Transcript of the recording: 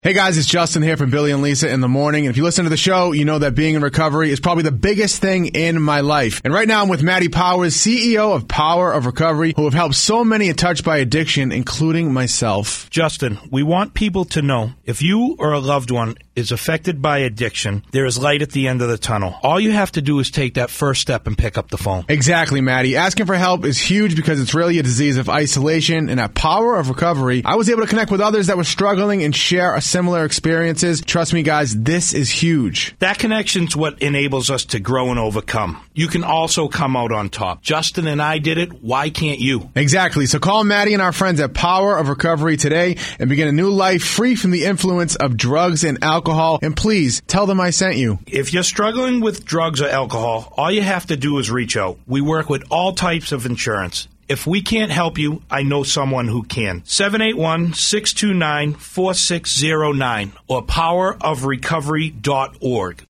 Hey guys, it's Justin here from Billy and Lisa in the Morning. And if you listen to the show, you know that being in recovery is probably the biggest thing in my life. And right now I'm with Maddie Powers, CEO of Power of Recovery, who have helped so many touched by addiction, including myself. Justin, we want people to know if you or a loved one is affected by addiction, there is light at the end of the tunnel. All you have to do is take that first step and pick up the phone. Exactly, Maddie. Asking for help is huge because it's really a disease of isolation. And at Power of Recovery, I was able to connect with others that were struggling and share a similar experiences. Trust me, guys, this is huge. That connection's what enables us to grow and overcome. You can also come out on top. Justin and I did it. Why can't you? Exactly. So call Maddie and our friends at Power of Recovery today and begin a new life free from the influence of drugs and alcohol. And please tell them I sent you. If you're struggling with drugs or alcohol, all you have to do is reach out. We work with all types of insurance. If we can't help you, I know someone who can. 781-629-4609 or powerofrecovery.org.